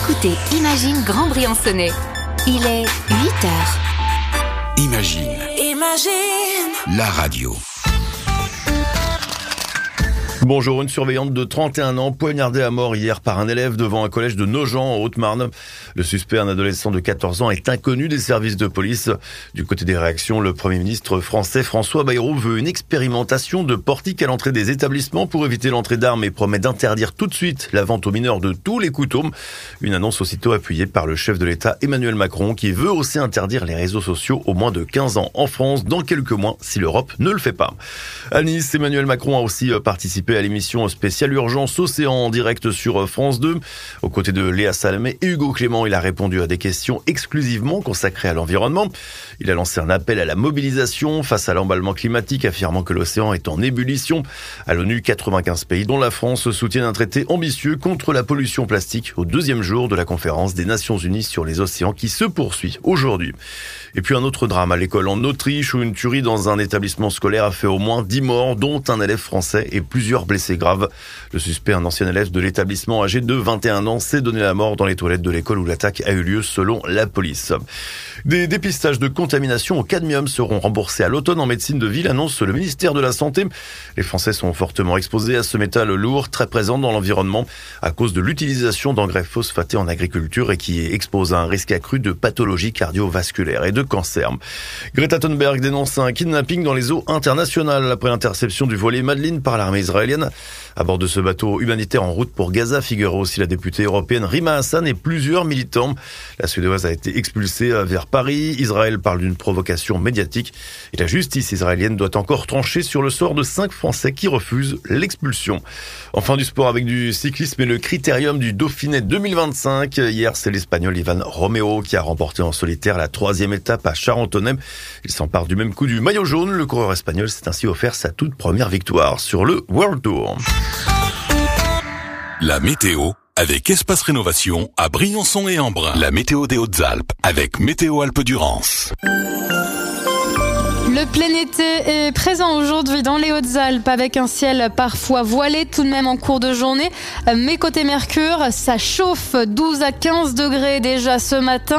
écoutez Imagine Grand Briançonnais. Il est 8h. Imagine, la radio. Bonjour, une surveillante de 31 ans poignardée à mort hier par un élève devant un collège de Nogent en Haute-Marne. Le suspect, un adolescent de 14 ans, est inconnu des services de police. Du côté des réactions, le Premier ministre français François Bayrou veut une expérimentation de portique à l'entrée des établissements pour éviter l'entrée d'armes et promet d'interdire tout de suite la vente aux mineurs de tous les couteaux. Une annonce aussitôt appuyée par le chef de l'État Emmanuel Macron qui veut aussi interdire les réseaux sociaux aux moins de 15 ans en France dans quelques mois si l'Europe ne le fait pas. À Nice, Emmanuel Macron a aussi participé à l'émission spéciale Urgence Océan en direct sur France 2. Aux côtés de Léa Salamé et Hugo Clément, il a répondu à des questions exclusivement consacrées à l'environnement. Il a lancé un appel à la mobilisation face à l'emballement climatique, affirmant que l'océan est en ébullition. À l'ONU, 95 pays, dont la France, soutiennent un traité ambitieux contre la pollution plastique au deuxième jour de la conférence des Nations Unies sur les océans qui se poursuit aujourd'hui. Et puis un autre drame à l'école en Autriche où une tuerie dans un établissement scolaire a fait au moins 10 morts, dont un élève français et plusieurs blessés graves. Le suspect, un ancien élève de l'établissement âgé de 21 ans, s'est donné la mort dans les toilettes de l'école où l'attaque a eu lieu selon la police. Des dépistages de contamination au cadmium seront remboursés à l'automne en médecine de ville, annonce le ministère de la Santé. Les Français sont fortement exposés à ce métal lourd, très présent dans l'environnement, à cause de l'utilisation d'engrais phosphatés en agriculture et qui expose à un risque accru de pathologies cardiovasculaires et de cancer. Greta Thunberg dénonce un kidnapping dans les eaux internationales après l'interception du voilier Madeleine par l'armée israélienne. À bord de ce bateau humanitaire en route pour Gaza figure aussi la députée européenne Rima Hassan et plusieurs militants. La Suédoise a été expulsée vers Paris. Israël parle d'une provocation médiatique et la justice israélienne doit encore trancher sur le sort de 5 Français qui refusent l'expulsion. Enfin du sport avec du cyclisme et le critérium du Dauphiné 2025. Hier, c'est l'Espagnol Ivan Romeo qui a remporté en solitaire la 3e étape à Charentonnet. Il s'empare du même coup du maillot jaune. Le coureur espagnol s'est ainsi offert sa toute première victoire sur le World Tour. La météo avec Espace Rénovation à Briançon et Embrun. La météo des Hautes-Alpes avec Météo Alpes-Durance. Le plein été est présent aujourd'hui dans les Hautes-Alpes avec un ciel parfois voilé tout de même en cours de journée. Mais côté Mercure, ça chauffe 12 à 15 degrés déjà ce matin,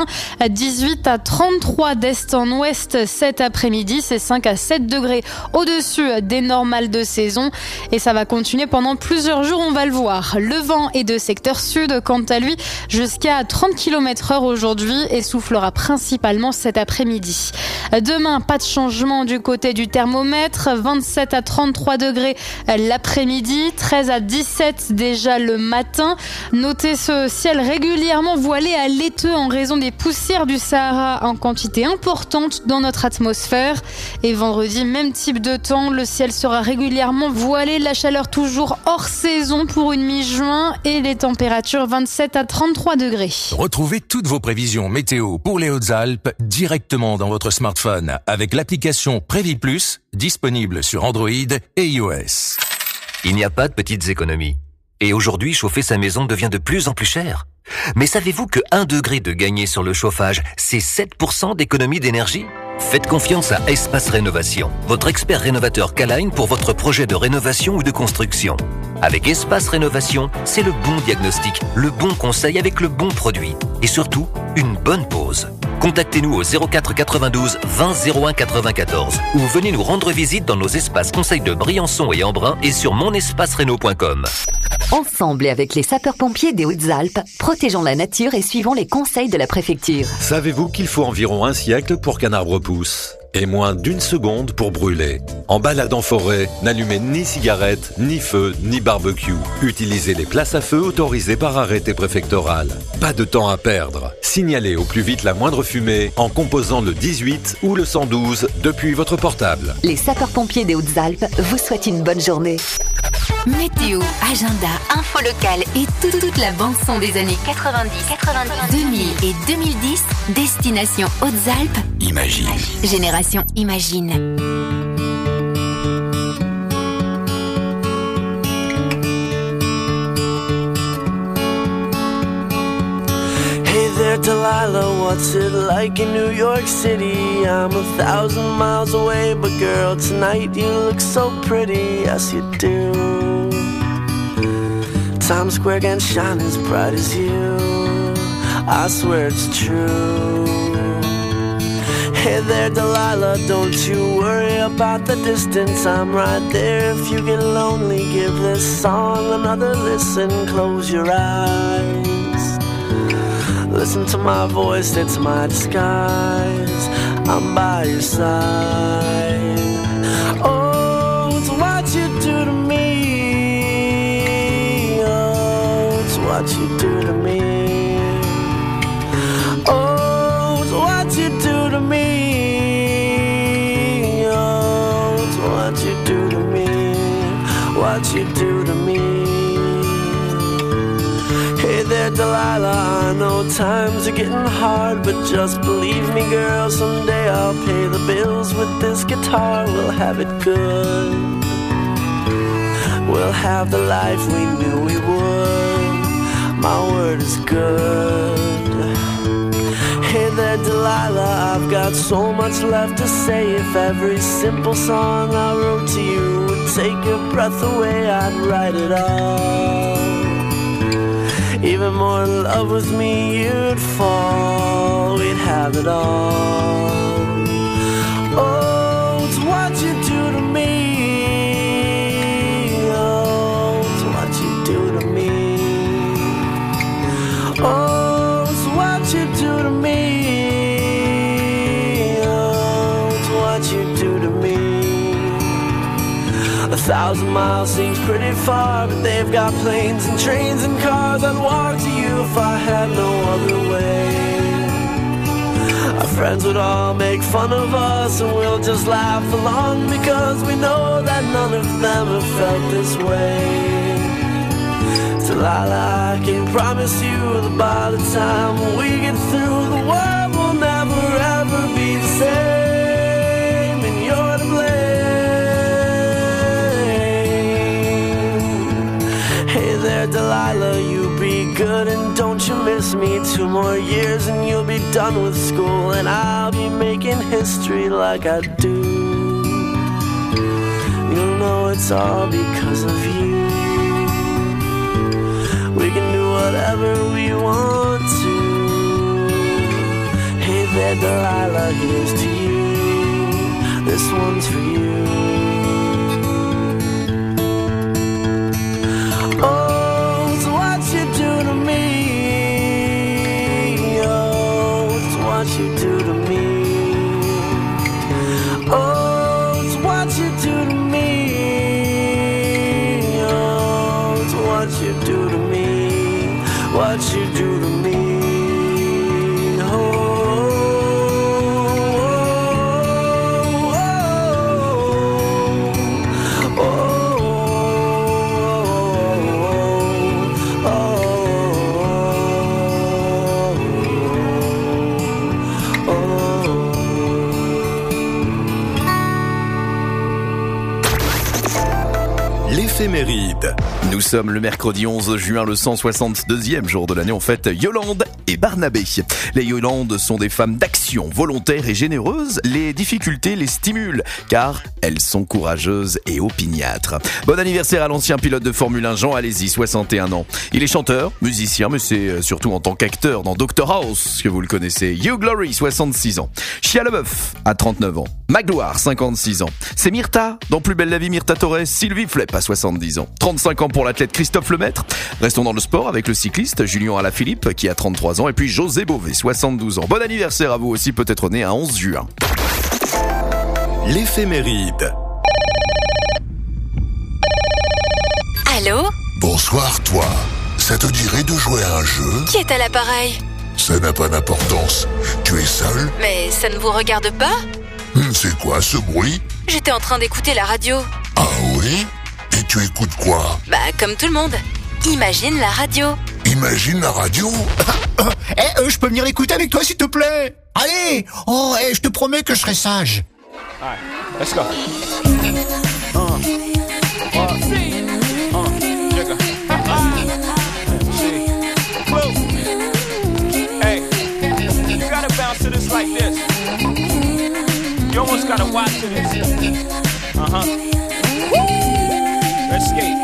18 à 33 d'est en ouest cet après-midi, c'est 5 à 7 degrés au-dessus des normales de saison. Et ça va continuer pendant plusieurs jours, on va le voir. Le vent est de secteur sud, quant à lui, jusqu'à 30 km/h aujourd'hui et soufflera principalement cet après-midi. Demain, pas de changement du côté du thermomètre, 27 à 33 degrés l'après-midi, 13 à 17 déjà le matin. Notez ce ciel régulièrement voilé à laiteux en raison des poussières du Sahara en quantité importante dans notre atmosphère. Et vendredi, même type de temps, le ciel sera régulièrement voilé, la chaleur toujours hors saison pour une mi-juin et les températures 27 à 33 degrés. Retrouvez toutes vos prévisions météo pour les Hautes-Alpes directement dans votre smartphone avec l'application Prévi Plus, disponible sur Android et iOS. Il n'y a pas de petites économies. Et aujourd'hui, chauffer sa maison devient de plus en plus cher. Mais savez-vous que 1 degré de gagné sur le chauffage, c'est 7% d'économie d'énergie ? Faites confiance à Espace Rénovation, votre expert rénovateur K-Line pour votre projet de rénovation ou de construction. Avec Espace Rénovation, c'est le bon diagnostic, le bon conseil avec le bon produit. Et surtout, une bonne pause. Contactez-nous au 04 92 20 01 94 ou venez nous rendre visite dans nos espaces conseils de Briançon et Embrun et sur monespacereno.com. Ensemble et avec les sapeurs-pompiers des Hautes-Alpes, protégeons la nature et suivons les conseils de la préfecture. Savez-vous qu'il faut environ 1 siècle pour qu'un arbre pousse ? Et moins d'1 seconde pour brûler. En balade en forêt, n'allumez ni cigarette, ni feu, ni barbecue. Utilisez les places à feu autorisées par arrêté préfectoral. Pas de temps à perdre. Signalez au plus vite la moindre fumée en composant le 18 ou le 112 depuis votre portable. Les sapeurs-pompiers des Hautes-Alpes vous souhaitent une bonne journée. Météo, agenda, info locale et toute la bande-son des années 90, 2000 et 2010, destination Hautes-Alpes. Imagine. Génération Imagine. Hey there, Delilah, what's it like in New York City? I'm 1,000 miles away, but girl, tonight you look so pretty, yes you do. Times Square can shine as bright as you. I swear it's true. Hey there, Delilah, don't you worry about the distance. I'm right there if you get lonely. Give this song another listen. Close your eyes. Listen to my voice, it's my disguise. I'm by your side. Oh, it's what you do to me. Oh, it's what you do to me. Oh, it's what you do to me. Oh, it's what you do to me. What you do to me. Hey there, Delilah, I know times are getting hard, but just believe me, girl, someday I'll pay the bills with this guitar. We'll have it good. We'll have the life we knew we would. My word is good. Hey there, Delilah, I've got so much left to say. If every simple song I wrote to you would take your breath away, I'd write it all. Even more in love with me, you'd fall. We'd have it all. Oh, it's what you do to me. Oh, it's what you do to me. Oh, it's what you do to me. Oh, it's what you do to me. 1,000 miles seems pretty far, but they've got planes and trains and cars. I'd walk to you if I had no other way. Our friends would all make fun of us, and we'll just laugh along, because we know that none of them have felt this way. Delilah, I can promise you that by the time we get through, the world will never ever be the same, and you're to blame. Hey there, Delilah, you be good and don't you miss me. 2 more years and you'll be done with school, and I'll be making history like I do. You'll know it's all because of you. We can do whatever we want to. Hey there, Delilah, here's to you. This one's for you. Oh, it's what you do to me. Oh, it's what you do to me. Oh, it's what you do to me. Oh, it's what you do to me. What you do to me. L'éphéméride. Nous sommes le mercredi 11 juin, le 162e jour de l'année. On fête Yolande et Barnabé. Les Yolandes sont des femmes d'action, volontaires et généreuses. Les difficultés les stimulent, car elles sont courageuses et opiniâtres. Bon anniversaire à l'ancien pilote de Formule 1, Jean Alesi, 61 ans. Il est chanteur, musicien, mais c'est surtout en tant qu'acteur dans Dr House que vous le connaissez. Hugh Laurie, 66 ans. Shia LaBeouf, à 39 ans. Magloire, 56 ans. C'est Myrtha, dans Plus belle la vie, Myrtha Torres. Sylvie Flepp, à 70 ans. 35 ans pour l'athlète Christophe Lemaître. Restons dans le sport avec le cycliste Julien Alaphilippe, qui a 33 ans. Et puis José Bové, 72 ans. Bon anniversaire à vous aussi, peut-être né un 11 juin. L'éphéméride. Allô ? Bonsoir, toi. Ça te dirait de jouer à un jeu ? Qui est à l'appareil ? Ça n'a pas d'importance. Tu es seul ? Mais ça ne vous regarde pas ? C'est quoi ce bruit ? J'étais en train d'écouter la radio. Ah oui ? Et tu écoutes quoi ? Bah, comme tout le monde. Imagine la radio. Imagine la radio ? Je peux venir l'écouter avec toi, s'il te plaît ? Allez ! Je te promets que je serai sage. Alright, let's go. Hey, you gotta bounce to this like this. You almost gotta watch to this. Let's skate.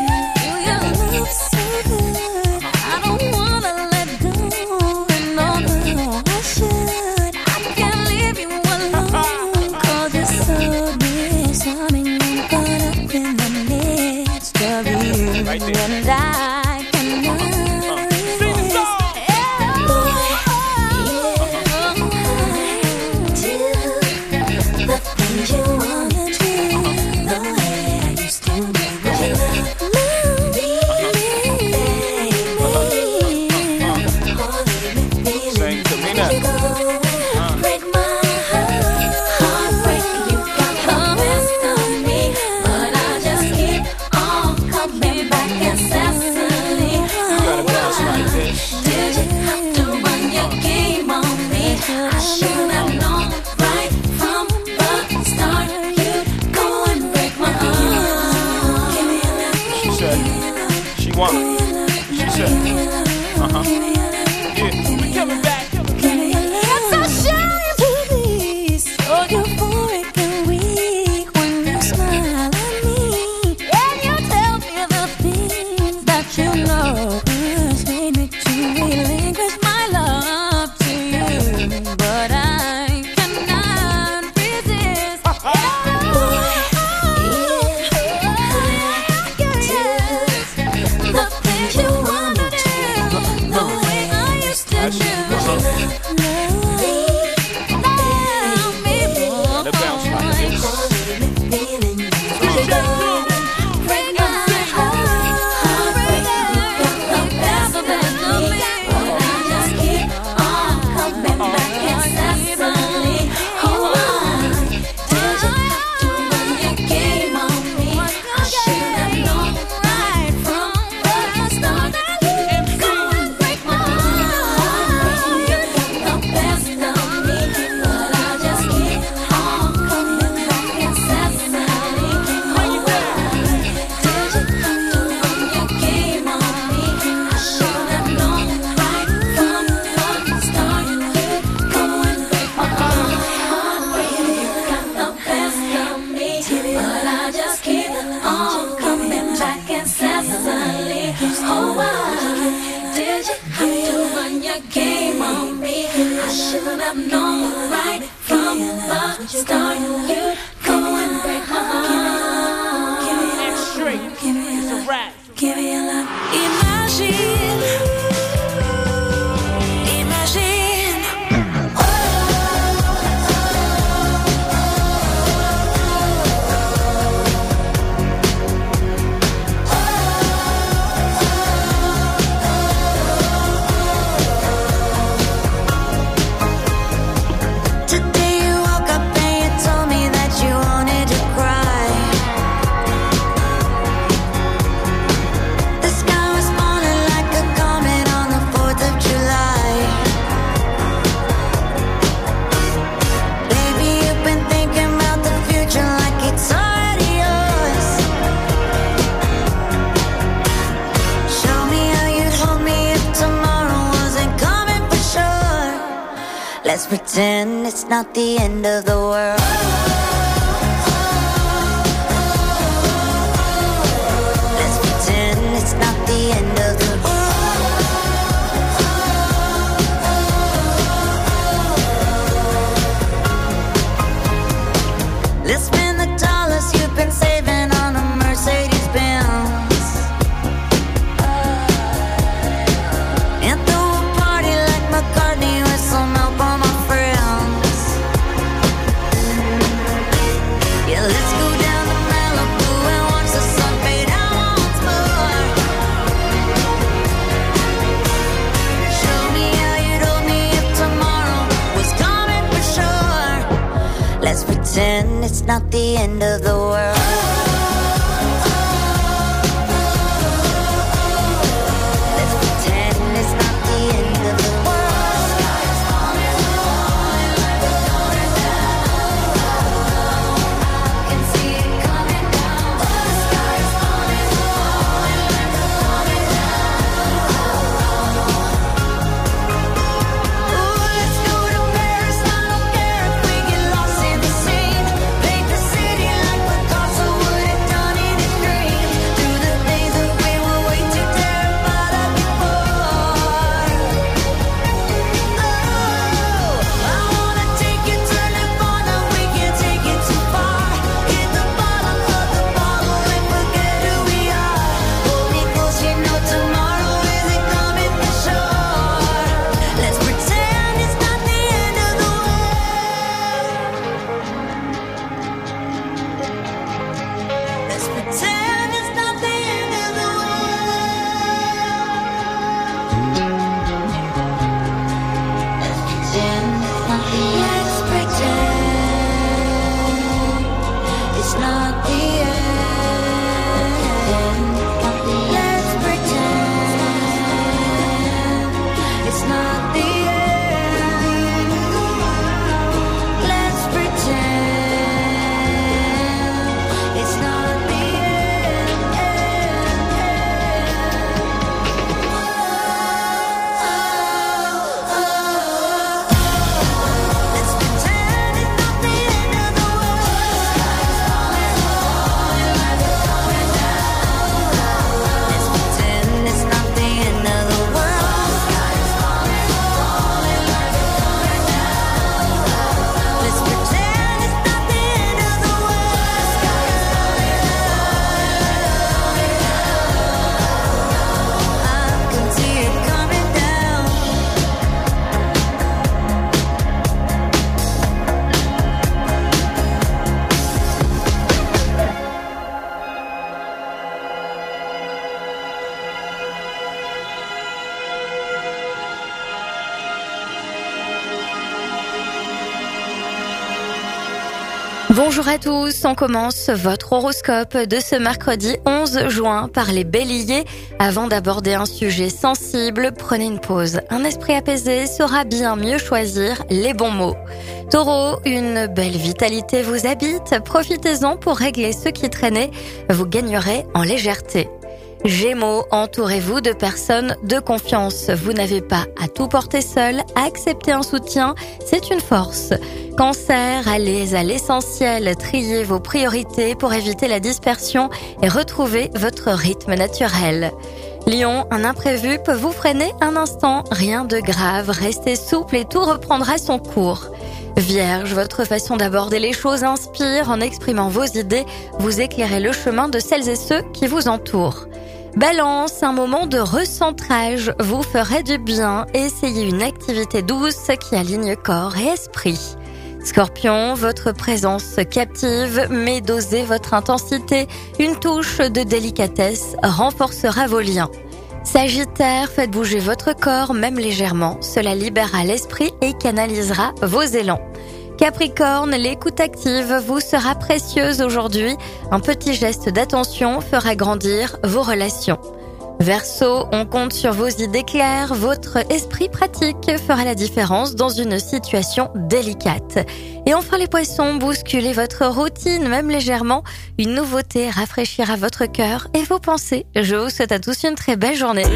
Let's bounce like this. Let's pretend it's not the end of the world. Let's pretend it's not the end of the world. Let's spend the dollars you've been saving on a Mercedes Benz. And throw a party like McCartney with some help on my friends. Yeah, let's go down to Malibu and watch the sun fade out once more. Show me how you'd hold me if tomorrow was coming for sure. Let's pretend it's not the end of the world. Let's pretend it's not the end of the world. Sky's falling like a going down. I can see it coming down. The sky's falling like a going down. Ooh, let's go to Paris. I don't care if we get lost in the scene. Paint the city like Picasso Bonjour à tous, on commence votre horoscope de ce mercredi 11 juin par les béliers. Avant d'aborder un sujet sensible, prenez une pause. Un esprit apaisé saura bien mieux choisir les bons mots. Taureau, une belle vitalité vous habite, profitez-en pour régler ce qui traînait, vous gagnerez en légèreté. Gémeaux, entourez-vous de personnes de confiance. Vous n'avez pas à tout porter seul, accepter un soutien, c'est une force. Cancer, allez à l'essentiel, triez vos priorités pour éviter la dispersion et retrouver votre rythme naturel. Lion, un imprévu peut vous freiner un instant, rien de grave, restez souple et tout reprendra son cours. Vierge, votre façon d'aborder les choses inspire, en exprimant vos idées, vous éclairez le chemin de celles et ceux qui vous entourent. Balance, un moment de recentrage vous ferait du bien. Essayez une activité douce qui aligne corps et esprit. Scorpion, votre présence captive, mais dosez votre intensité. Une touche de délicatesse renforcera vos liens. Sagittaire, faites bouger votre corps, même légèrement. Cela libérera l'esprit et canalisera vos élans. Capricorne, l'écoute active vous sera précieuse aujourd'hui. Un petit geste d'attention fera grandir vos relations. Verseau, on compte sur vos idées claires. Votre esprit pratique fera la différence dans une situation délicate. Et enfin les poissons, bousculez votre routine, même légèrement. Une nouveauté rafraîchira votre cœur et vos pensées. Je vous souhaite à tous une très belle journée.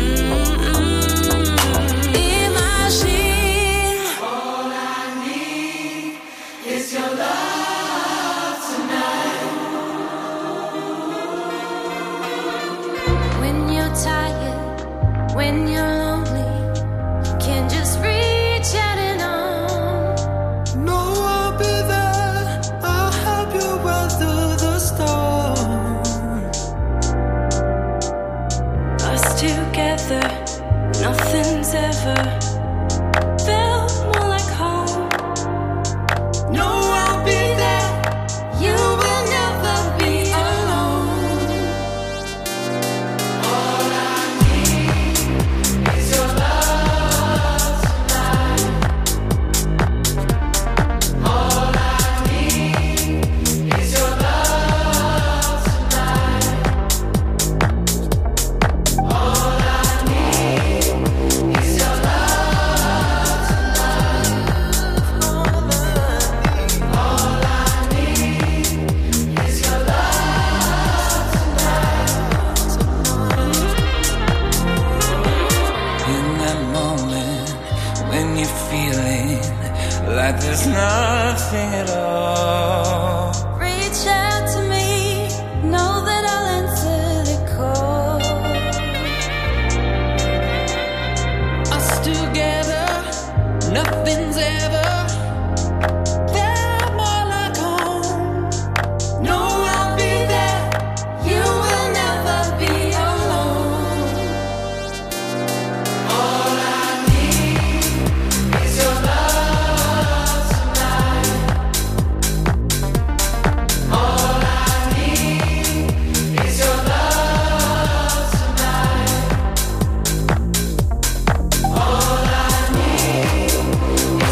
When you're lonely, you can just reach out and on. No, I'll be there. I'll help you weather the storm. Us together, nothing's ever felt more like home. No, I'll be there. You will never be alone. All I need is your love tonight. All I need is your love tonight. All I need is your love tonight. All I need is your love tonight. In that moment when you're feeling like there's nothing at all, Reach out to me, know that I'll answer the call. us together, nothing's ever felt more like home. No, I'll be there. You will never be alone. All I need is your love tonight. All I need is your love tonight. All I need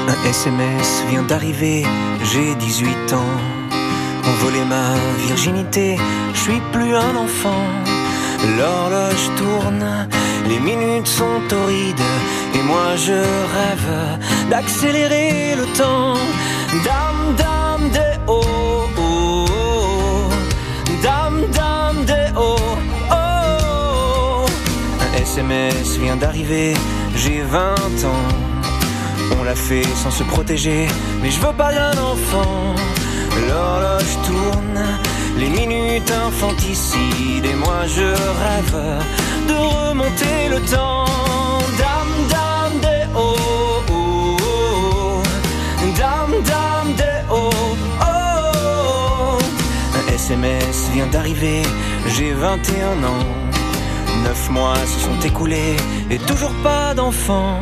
Un SMS vient d'arriver, j'ai 18 ans. On volait ma virginité, je suis plus un enfant. L'horloge tourne, les minutes sont torrides, et moi je rêve d'accélérer le temps. Dame, dame, des oh, oh, oh. Dame, dame, des oh, oh. Un SMS vient d'arriver, j'ai 20 ans. On l'a fait sans se protéger, mais je veux pas d'un enfant. L'horloge tourne, les minutes infanticides, et moi je rêve de remonter le temps. Dame, dame, des oh, oh, oh. Dame, dame, des oh, oh. Un SMS vient d'arriver, j'ai 21 ans. 9 mois se sont écoulés, et toujours pas d'enfant.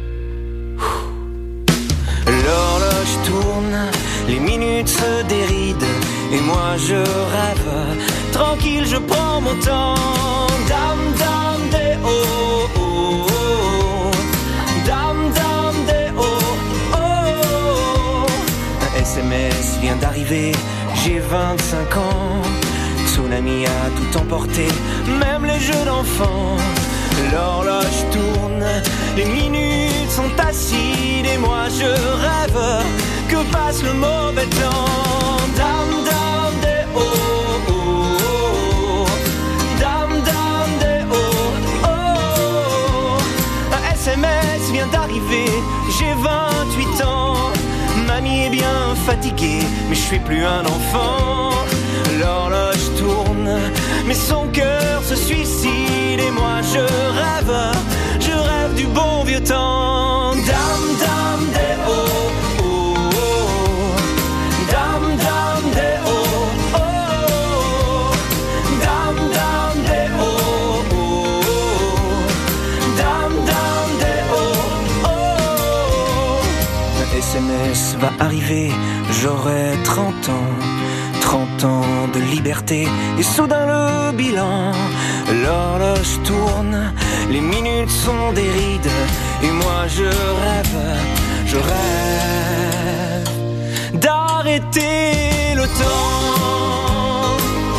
L'horloge tourne, les minutes se dérident, et moi je rêve, tranquille je prends mon temps. Dame, dame, des oh, oh, oh. Dame, dame, des oh, oh. Un SMS vient d'arriver, j'ai 25 ans. Tsunami a tout emporté, même les jeux d'enfants. L'horloge tourne, les minutes sont acides, et moi je rêve que passe le mauvais temps. Dame, dame, des oh, oh, oh. Dame, dame, des oh, oh. Un SMS vient d'arriver, j'ai 28 ans. Mamie est bien fatiguée, mais je suis plus un enfant. L'horloge tourne, mais son cœur se suicide, et moi je rêve du bon vieux temps. Dame, dame, des oh, oh, oh. Dame, dame, des oh, oh. Dame, dame, des oh, oh. Dame, dame, des oh, oh. Un SMS va arriver, j'aurai 30 ans. 30 ans de liberté, et soudain le bilan. L'horloge tourne, les minutes sont des rides, et moi je rêve d'arrêter le temps.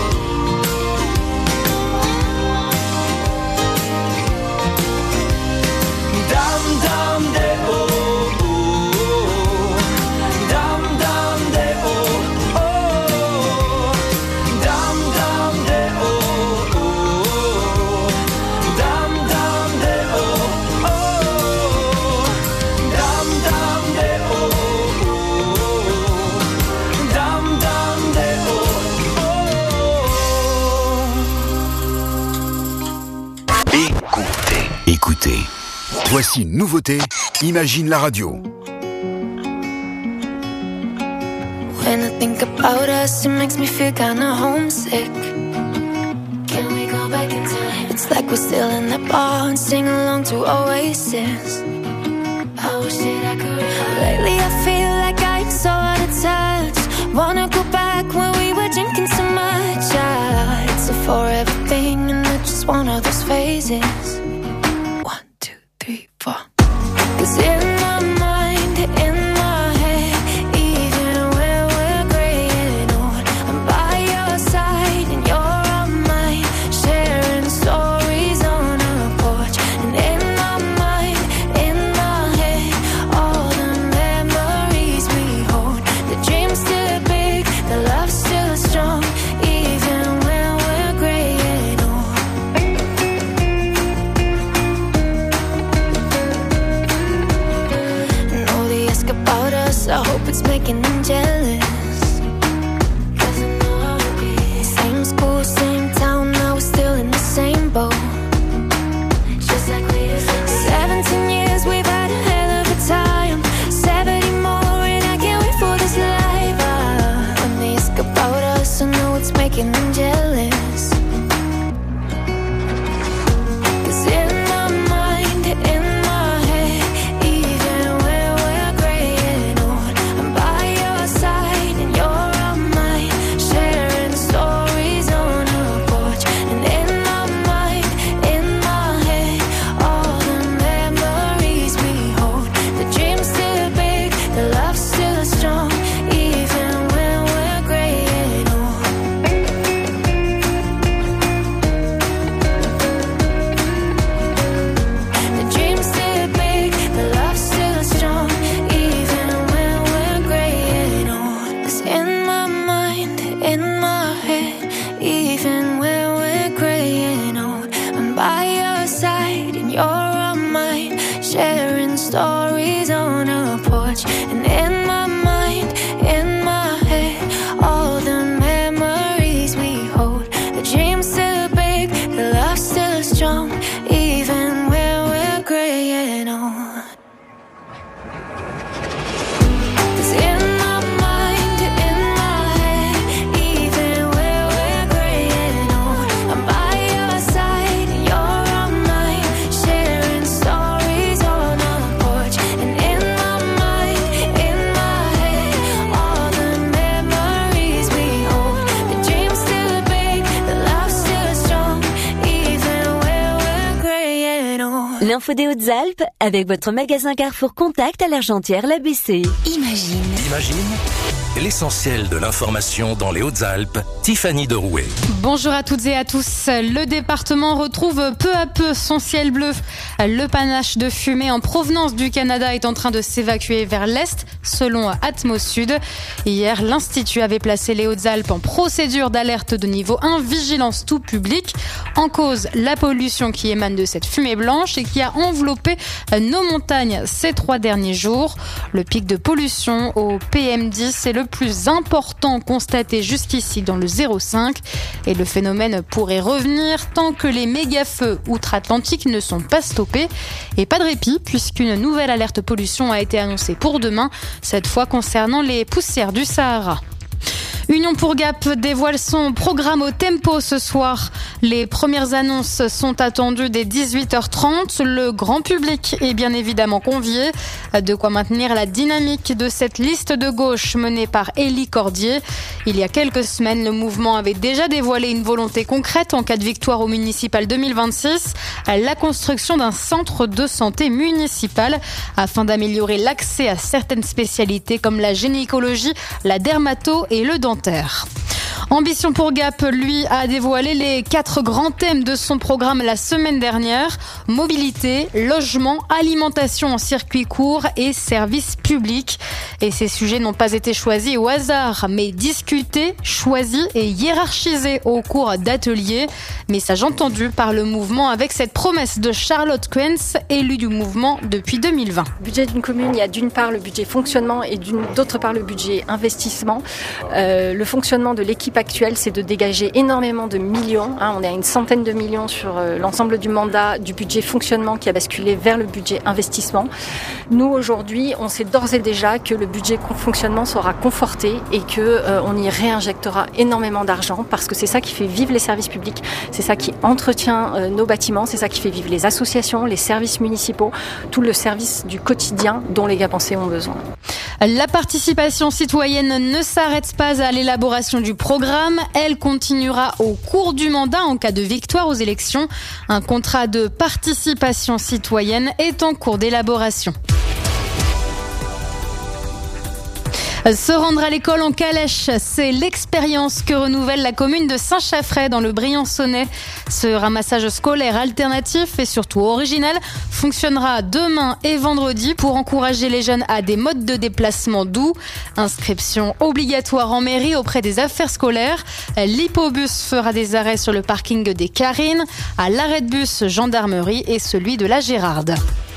Dame, dame, des oh, oh, oh. Dame, dame, des oh, oh. Écoutez. Voici une nouveauté, Imagine la radio. When I think about us, it makes me feel kinda homesick. Can we go back in time? It's like we're still in that bar and sing along to Oasis. I wish that I could. Lately I feel like I'm so out of touch. Wanna go back when we were drinking so much. It's a forever thing, and it's just one of those phases. 1, 2, 3, 4. 'Cause in my mind, in my head, even when we're graying old, I'm by your side and you're on mine, sharing stories on a porch. And in my mind, in my head, all the memories we hold. The dream's still big, the love's still strong, even when we're graying old. Know they ask about us, I hope it's making them jealous. 'Cause I know how it be. Same school, same town, now we're still in the same boat. Just like we used to be. 17 years, we've had a hell of a time. 70 more, and I can't wait for this life. When they ask about us, I know it's making them jealous. 'Cause in my mind, in my head, even when we're graying old, I'm by your side stories on a porch. And in my mind, in my head, all the memories we hold. The dreams still big, the love still strong, even when we're gray and old. L'info des Hautes-Alpes avec votre magasin Carrefour Contact à l'Argentière, l'ABC. Imagine l'essentiel de l'information dans les Hautes-Alpes, Tiffany Derouet. Bonjour à toutes et à tous. Le département retrouve peu à peu son ciel bleu. Le panache de fumée en provenance du Canada est en train de s'évacuer vers l'est, selon Atmosud. Hier, l'Institut avait placé les Hautes-Alpes en procédure d'alerte de niveau 1, vigilance tout public. En cause, la pollution qui émane de cette fumée blanche et qui a enveloppé nos montagnes ces 3 derniers jours. Le pic de pollution au PM10 est le plus important constaté jusqu'ici dans le 0,5 et le phénomène pourrait revenir tant que les méga-feux outre-Atlantique ne sont pas stoppés. Et pas de répit puisqu'une nouvelle alerte pollution a été annoncée pour demain, cette fois concernant les poussières du Sahara. Union pour Gap dévoile son programme au tempo ce soir. Les premières annonces sont attendues dès 18h30. Le grand public est bien évidemment convié. De quoi maintenir la dynamique de cette liste de gauche menée par Élie Cordier. Il y a quelques semaines, le mouvement avait déjà dévoilé une volonté concrète en cas de victoire au municipal 2026, la construction d'un centre de santé municipal afin d'améliorer l'accès à certaines spécialités comme la gynécologie, la dermato et le dentaire. Ambition pour Gap, lui, a dévoilé les 4 grands thèmes de son programme la semaine dernière. Mobilité, logement, alimentation en circuit court et services publics. Et ces sujets n'ont pas été choisis au hasard, mais discutés, choisis et hiérarchisés au cours d'ateliers. Message entendu par le mouvement avec cette promesse de Charlotte Quens, élue du mouvement depuis 2020. Le budget d'une commune, il y a d'une part le budget fonctionnement et d'autre part le budget investissement. Le fonctionnement de l'équipe actuelle, c'est de dégager énormément de millions. On est à une centaine de millions sur l'ensemble du mandat du budget fonctionnement qui a basculé vers le budget investissement. Nous, aujourd'hui, on sait d'ores et déjà que le budget fonctionnement sera conforté et qu'on y réinjectera énormément d'argent parce que c'est ça qui fait vivre les services publics, c'est ça qui entretient nos bâtiments, c'est ça qui fait vivre les associations, les services municipaux, tout le service du quotidien dont les Gapençais ont besoin. La participation citoyenne ne s'arrête pas à l'élaboration du programme. Elle continuera au cours du mandat en cas de victoire aux élections. Un contrat de participation citoyenne est en cours d'élaboration. Se rendre à l'école en calèche, c'est l'expérience que renouvelle la commune de Saint-Chaffray dans le Briançonnais. Ce ramassage scolaire alternatif et surtout original fonctionnera demain et vendredi pour encourager les jeunes à des modes de déplacement doux. Inscription obligatoire en mairie auprès des affaires scolaires. L'hippobus fera des arrêts sur le parking des Carines, à l'arrêt de bus gendarmerie et celui de la Gérarde.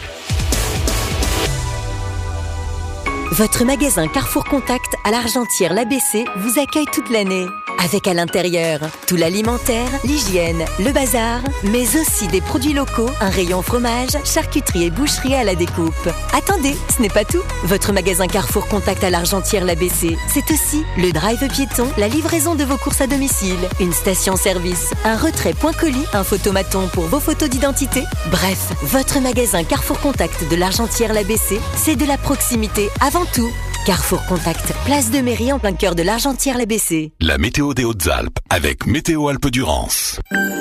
Votre magasin Carrefour Contact à l'Argentière, l'ABC vous accueille toute l'année. Avec à l'intérieur tout l'alimentaire, l'hygiène, le bazar, mais aussi des produits locaux, un rayon fromage, charcuterie et boucherie à la découpe. Attendez, ce n'est pas tout. Votre magasin Carrefour Contact à l'Argentière, l'ABC, c'est aussi le drive piéton, la livraison de vos courses à domicile, une station-service, un retrait point colis, un photomaton pour vos photos d'identité. Bref, votre magasin Carrefour Contact de l'Argentière, l'ABC, c'est de la proximité avant tout. Carrefour Contact, place de mairie en plein cœur de l'Argentière, l'ABC. La météo des Hautes-Alpes avec Météo Alpes-Durance.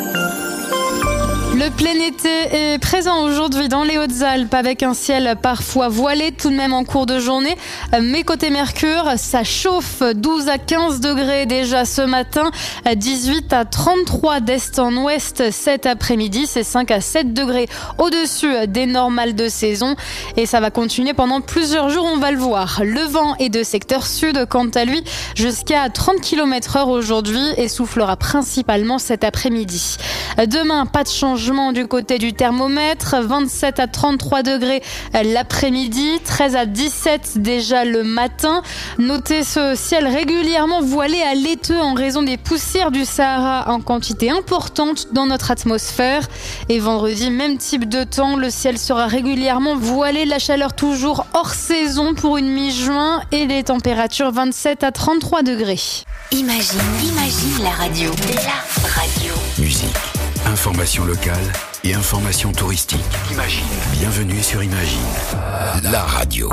Le plein été est présent aujourd'hui dans les Hautes-Alpes avec un ciel parfois voilé tout de même en cours de journée. Mais côté Mercure, ça chauffe 12 à 15 degrés déjà ce matin, 18 à 33 d'est en ouest cet après-midi, c'est 5 à 7 degrés au-dessus des normales de saison. Et ça va continuer pendant plusieurs jours, on va le voir. Le vent est de secteur sud, quant à lui, jusqu'à 30 km/h aujourd'hui et soufflera principalement cet après-midi. Demain, pas de changement changement du côté du thermomètre. 27 à 33 degrés l'après-midi, 13 à 17 déjà le matin. Notez ce ciel régulièrement voilé à laiteux en raison des poussières du Sahara en quantité importante dans notre atmosphère. Et vendredi, même type de temps, le ciel sera régulièrement voilé, la chaleur toujours hors saison pour une mi-juin et les températures 27 à 33 degrés. Imagine la radio. La radio. Musique, information locale et information touristique. Imagine. Bienvenue sur Imagine, la radio.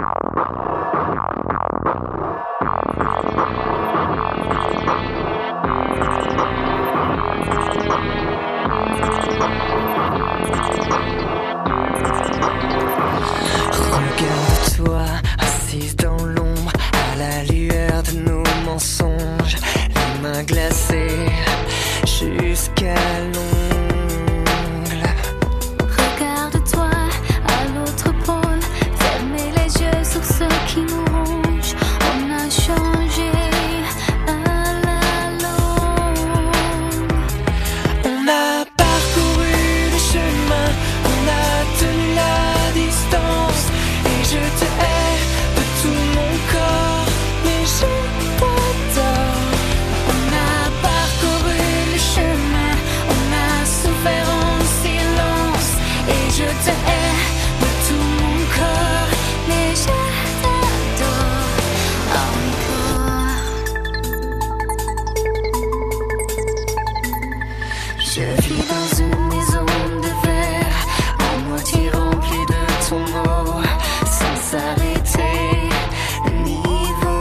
Regarde-toi, assise dans l'ombre, à la lueur de nos mensonges, les mains glacées jusqu'à l'ongle. Regarde-toi à l'autre pôle, fermez les yeux sur ce qui nous ronge. On a changé à la longue. On a parcouru le chemin, on a tenu la distance. Et je te hais de tout mon corps, mais je t'adore. On a parcouru le chemin, on a souffert en silence. Et je te hais de tout mon corps, mais je t'adore encore. Je vis dans une maison de verre, à moitié remplie de ton eau, sans s'arrêter, le niveau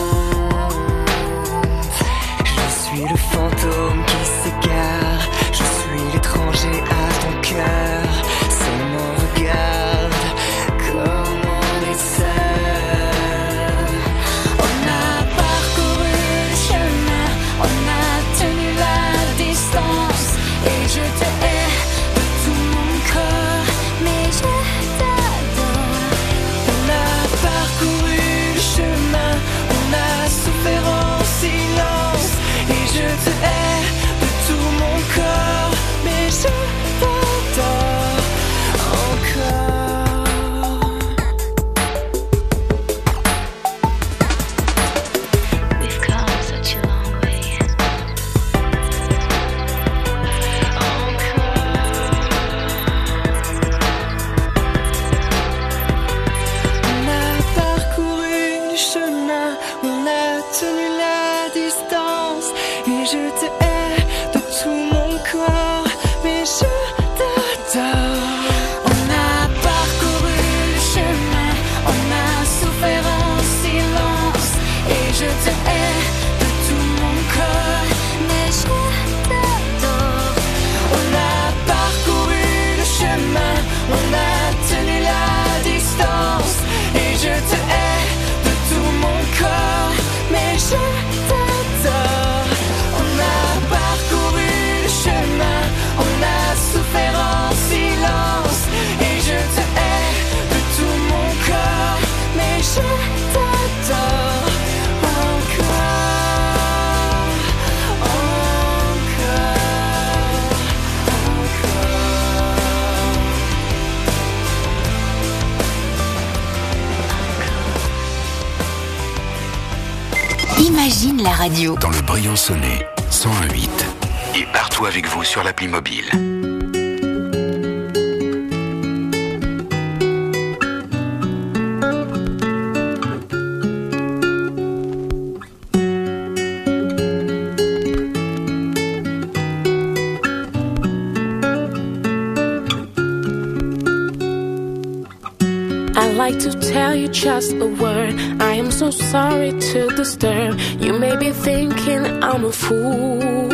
monte. Je suis le fantôme qui s'égare, je suis l'étranger à ton cœur. Seulement regarde comment on est seul. On a parcouru le chemin, on a tenu la distance. Et je te hais de tout mon corps, mais je t'adore. On a parcouru le chemin, on a souffert en silence. Et je te hais de tout mon corps, mais je t'adore encore. We've come such a long way. On a parcouru le chemin, on a tenu la distance. Et je te hais de tout mon corps, mais je t'adore. On a parcouru le chemin, on a souffert en silence. Et je te hais de tout mon corps, mais je t'adore. On a parcouru le chemin, on a tenu la distance. Et je te hais de tout mon corps, mais je t'adore. On a parcouru le chemin, on a souffert en silence. Et je te hais de tout mon corps, mais je t'adore encore, Imagine la radio. Dans le Briançonnais, 101.8. Et partout avec vous sur l'appli mobile. I'd like to tell you just a word. I am so sorry to disturb. You may be thinking I'm a fool.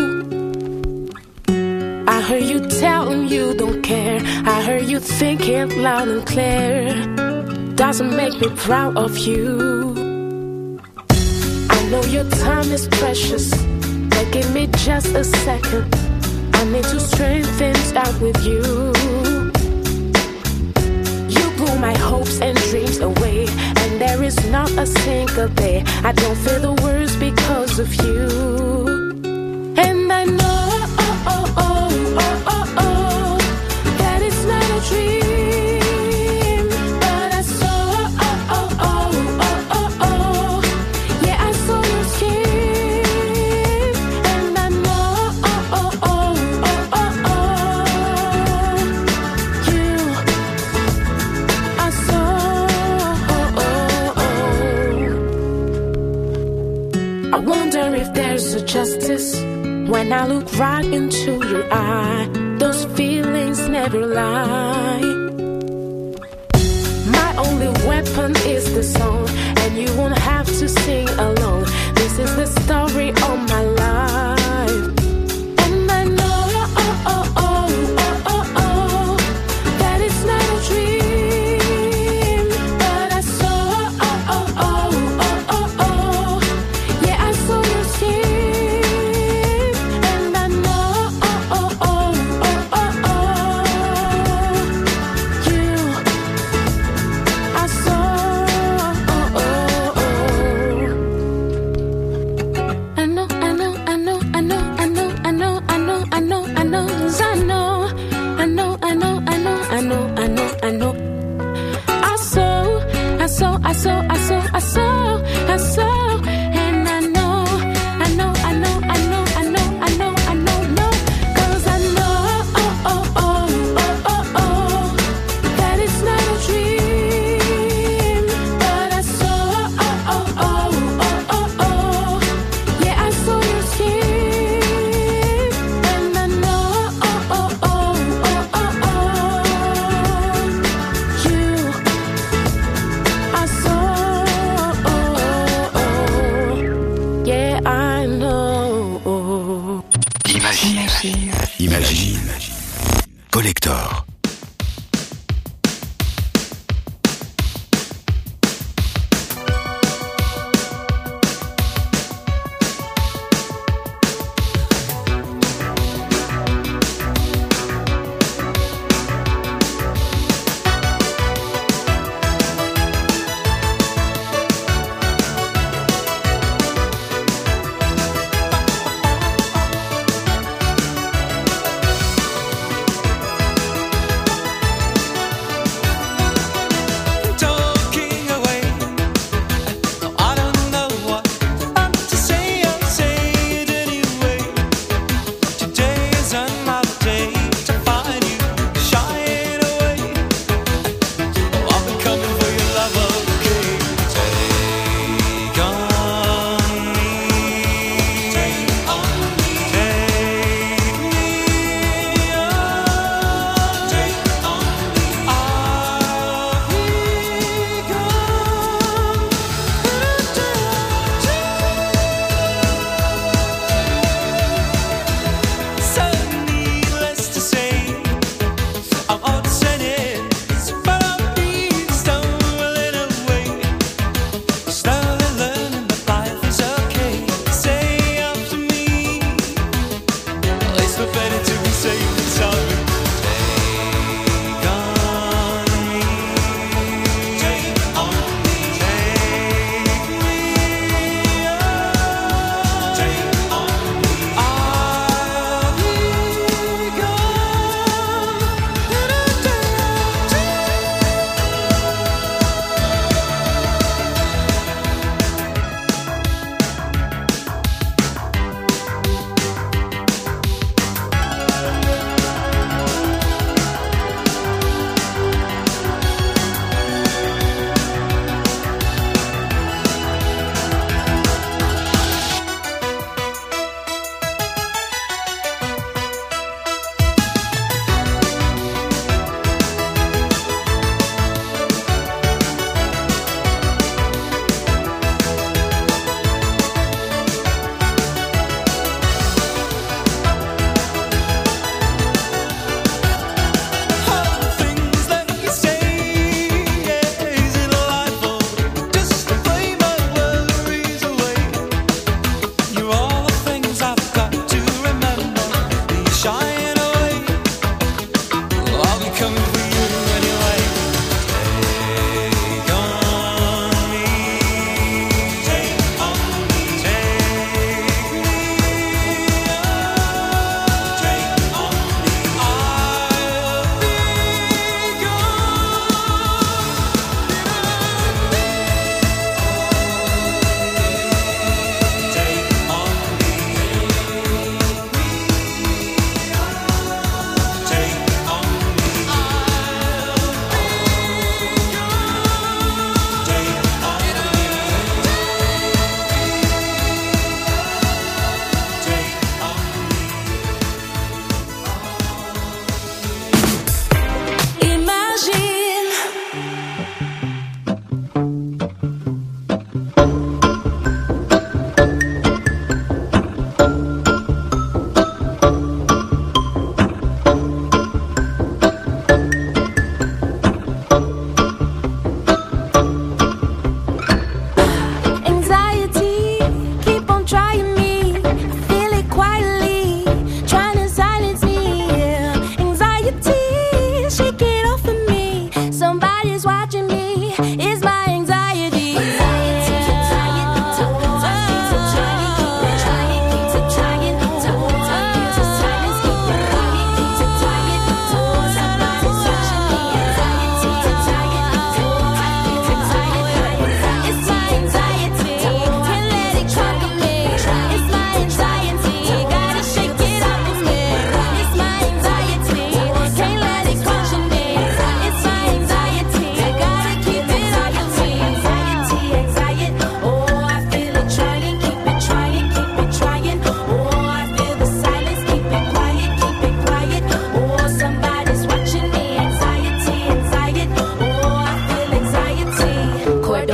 I heard you tell him you don't care. I heard you thinking loud and clear. Doesn't make me proud of you. I know your time is precious, but give me just a second. I need to straighten things out with you. You blew my hopes and dreams away, and there is not a single day I don't feel the worst because of you. And I know, oh, oh, oh, oh, oh, oh. When I look right into your eye, those feelings never lie. My only weapon is the song, and you won't have to sing alone. This is the story of my life. And I know, that it's not a dream, but I saw, yeah, I saw your skin. And I know, you, I saw, I know, 'cause I saw, and I know, 'cause I know, that it's not a dream, but I saw, yeah, I saw your skin, and I know, you, I saw. Yeah, I know. Imagine. Collector.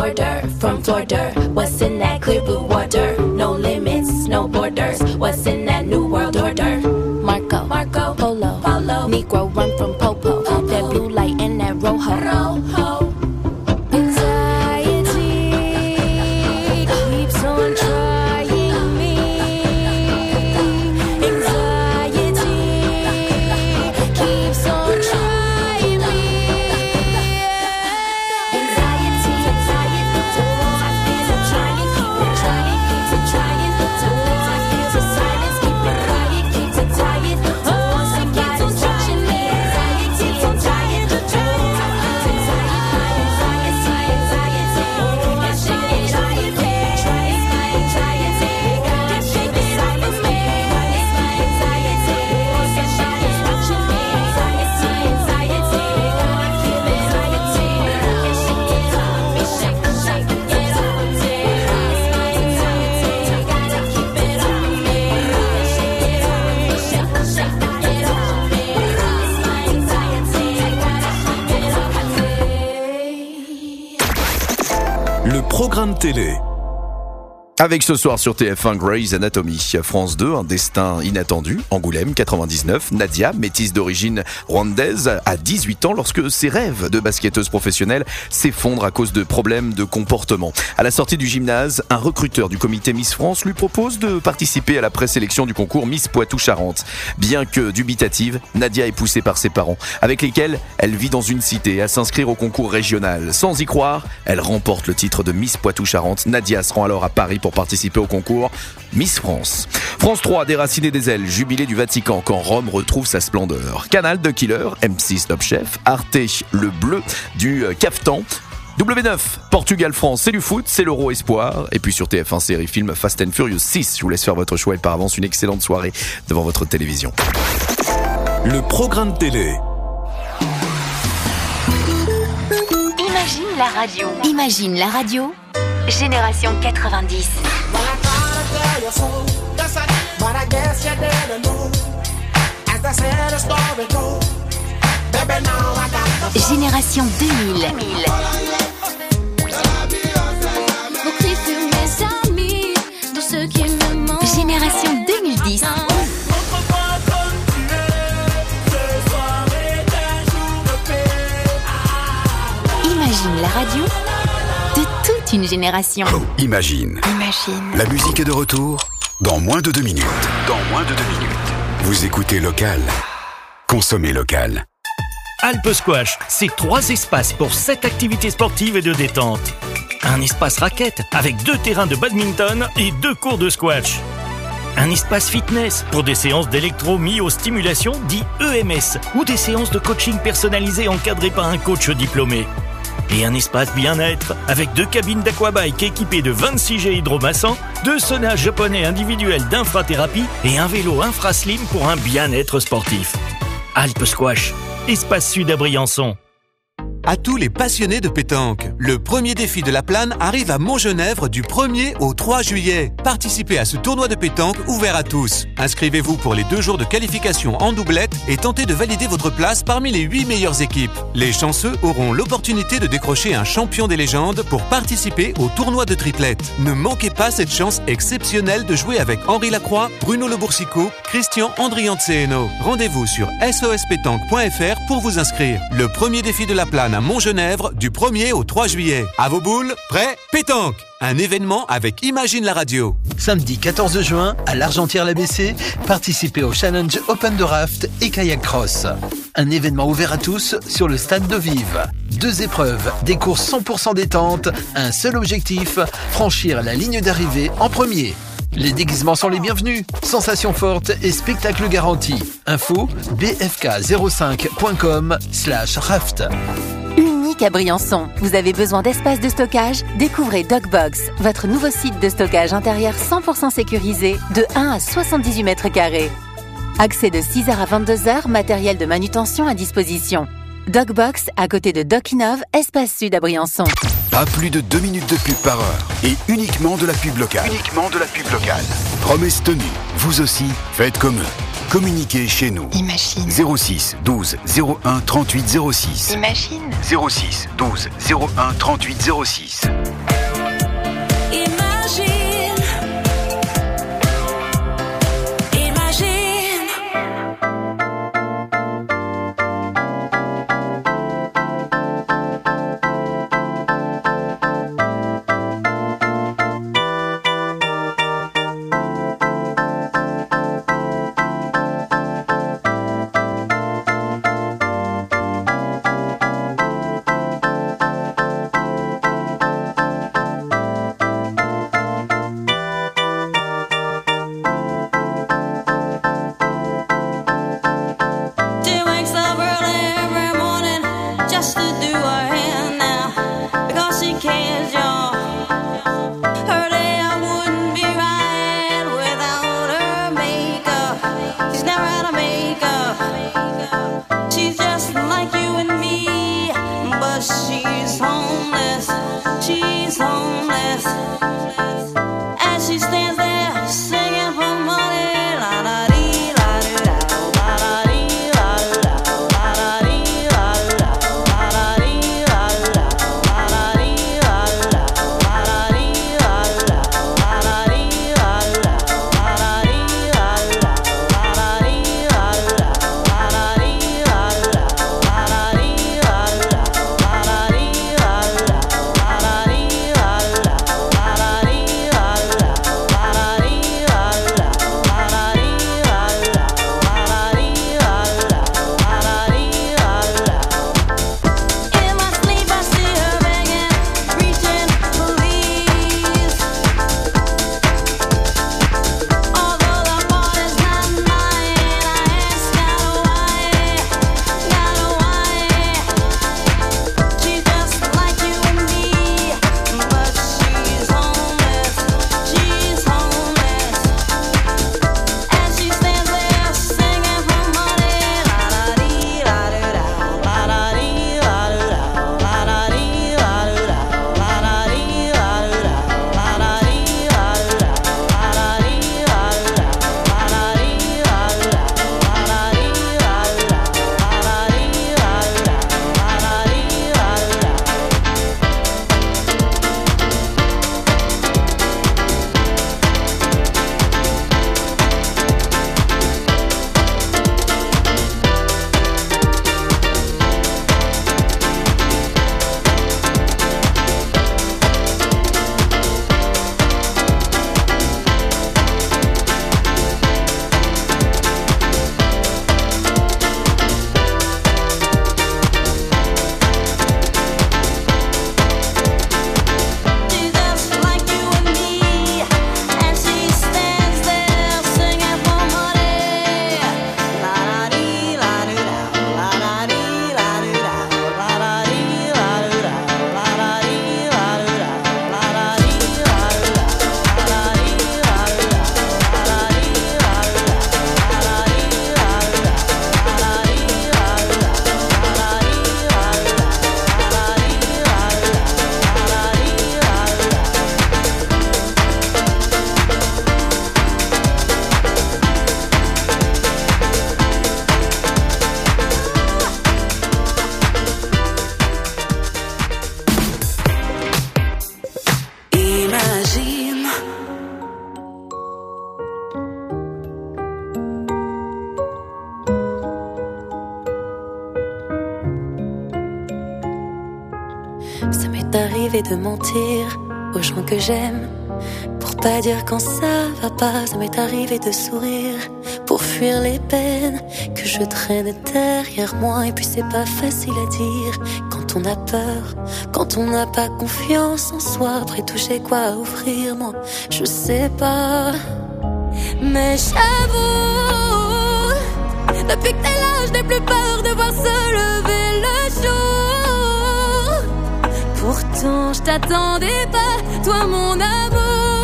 order from Florida. What's in that clear blue water? No limits, no borders. What's in that new world order? Marco, Polo, Negro run from Popo. That blue light and that rojo. Anxiety keeps on trying me. Anxiety keeps on trying me. Anxiety, so I feel I'm trying, keep it trying, keep it trying. So I feel the silence, keep it quiet, keep it tired. Oh, somebody's watching me. Anxiety, I'm tired. Oh, I feel Le programme télé. Avec ce soir sur TF1 Grey's Anatomy, France 2, un destin inattendu, Angoulême 99, Nadia, métisse d'origine rwandaise, a 18 ans lorsque ses rêves de basketteuse professionnelle s'effondrent à cause de problèmes de comportement. À la sortie du gymnase, un recruteur du comité Miss France lui propose de participer à la présélection du concours Miss Poitou-Charentes. Bien que dubitative, Nadia est poussée par ses parents, avec lesquels elle vit dans une cité, à s'inscrire au concours régional. Sans y croire, elle remporte le titre de Miss Poitou-Charentes. Nadia se rend alors à Paris pour participer au concours Miss France. France 3, déraciné des ailes, jubilé du Vatican quand Rome retrouve sa splendeur. Canal The Killer, M6 Top Chef, Arte Le Bleu du Caftan. W9, Portugal-France, c'est du foot, c'est l'Euro Espoir. Et puis sur TF1 série film Fast and Furious 6, je vous laisse faire votre choix et par avance une excellente soirée devant votre télévision. Le programme télé. Imagine la radio. Imagine la radio. Génération 90. Génération 2000. Génération 2010. Imagine la radio de toute une génération. Imagine. La musique est de retour dans moins de 2 minutes. Vous écoutez Local. Consommez local. Alpe Squash, c'est 3 espaces pour 7 activités sportives et de détente. Un espace raquette avec 2 terrains de badminton et 2 cours de squash. Un espace fitness pour des séances d'électro-myostimulation dit EMS ou des séances de coaching personnalisées encadrées par un coach diplômé. Et un espace bien-être avec 2 cabines d'aquabike équipées de 26 jets hydromassants, 2 saunas japonais individuels d'infrathérapie et un vélo infraslim pour un bien-être sportif. Alpe Squash, espace sud à Briançon. À tous les passionnés de pétanque, le premier défi de la Plane arrive à Montgenèvre du 1er au 3 juillet. Participez à ce tournoi de pétanque ouvert à tous. Inscrivez-vous pour les 2 jours de qualification en doublette et tentez de valider votre place parmi les 8 meilleures équipes. Les chanceux auront l'opportunité de décrocher un champion des légendes pour participer au tournoi de triplette. Ne manquez pas cette chance exceptionnelle de jouer avec Henri Lacroix, Bruno Le Boursicot, Christian Andriantseeno. Rendez-vous sur sospétanque.fr pour vous inscrire. Le premier défi de la Plane à Montgenèvre du 1er au 3 juillet. À vos boules, prêt, pétanque! Un événement avec Imagine la radio. Samedi 14 juin, à l'Argentière-l'ABC, participez au Challenge Open de Raft et Kayak Cross. Un événement ouvert à tous sur le stade d'eau vive. 2 épreuves, des courses 100% détente, un seul objectif, franchir la ligne d'arrivée en premier. Les déguisements sont les bienvenus. Sensations fortes et spectacle garanti. Info bfk05.com/raft. Unique à Briançon. Vous avez besoin d'espace de stockage? Découvrez Dogbox, votre nouveau site de stockage intérieur 100% sécurisé de 1 à 78 mètres carrés. Accès de 6h à 22h, matériel de manutention à disposition. Dogbox à côté de Docinov, espace sud à Briançon. Pas plus de 2 minutes de pub par heure et uniquement de la pub locale. Promesse tenue. Vous aussi, faites comme eux. Communiquez chez nous. Imagine. 06 12 01 38 06. Imagine. 06 12 01 38 06. Ça m'est arrivé de mentir aux gens que j'aime pour pas dire quand ça va pas. Ça m'est arrivé de sourire pour fuir les peines que je traîne derrière moi. Et puis c'est pas facile à dire quand on a peur, quand on n'a pas confiance en soi. Après tout j'ai quoi offrir, moi je sais pas. Mais j'avoue, depuis que t'es là je n'ai plus peur de voir se lever le jour. Pourtant je t'attendais pas, toi mon amour.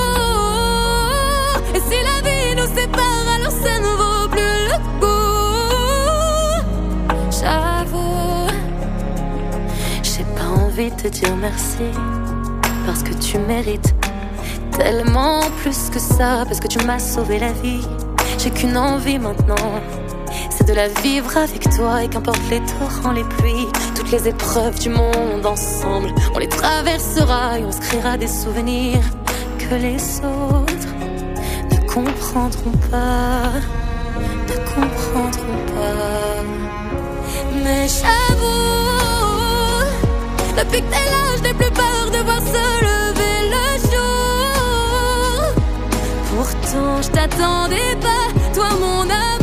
Et si la vie nous sépare, alors ça ne vaut plus le coup. J'avoue, j'ai pas envie de te dire merci, parce que tu mérites tellement plus que ça, parce que tu m'as sauvé la vie. J'ai qu'une envie maintenant, c'est de la vivre avec toi. Et qu'importe les torrents, les pluies, toutes les épreuves du monde ensemble, on les traversera et on se créera des souvenirs que les autres ne comprendront pas, ne comprendront pas. Mais j'avoue, depuis que t'es là, je n'ai plus peur de voir se lever le jour. Pourtant je t'attendais pas, toi mon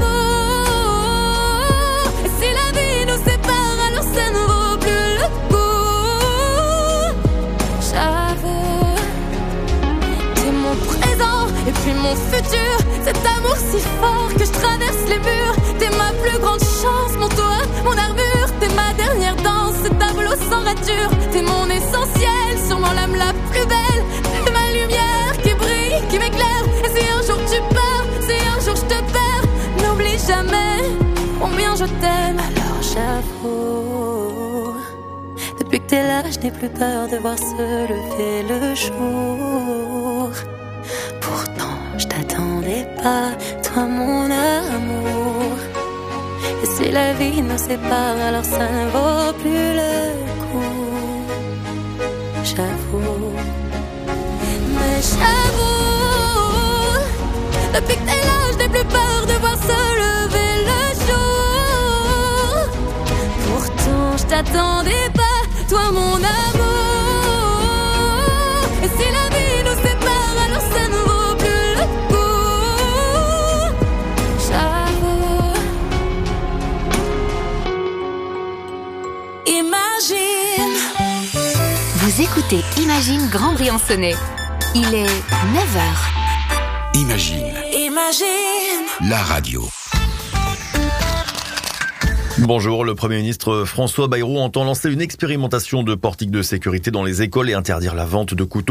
amour. Et si la vie nous sépare, alors ça ne vaut plus le coup. J'avoue, t'es mon présent et puis mon futur. Cet amour si fort que je traverse les murs. T'es ma plus grande chance, mon toit, mon armure. T'es ma dernière danse, ce tableau sans rature. T'es mon essentiel, sûrement l'âme la plus belle. T'es ma lumière qui brille, qui m'éclaire. Et si un jour tu pars, si un jour je te perds, n'oublie jamais combien je t'aime. Alors j'avoue, depuis que t'es là, je n'ai plus peur de voir se lever le jour. Pourtant je t'attendais pas, toi mon amour. Et si la vie nous sépare, alors ça ne vaut plus le coup. J'avoue, mais j'avoue, depuis que t'es là, je n'ai plus peur de voir se lever le jour. Pourtant je t'attendais pas, toi mon amour. Et si la vie nous sépare, alors ça ne vaut plus le coup. J'avoue. Imagine. Vous écoutez Imagine Grand Briançonnais. Il est 9h. Imagine, Imagine. la radio. Bonjour, le Premier ministre François Bayrou entend lancer une expérimentation de portiques de sécurité dans les écoles et interdire la vente de couteaux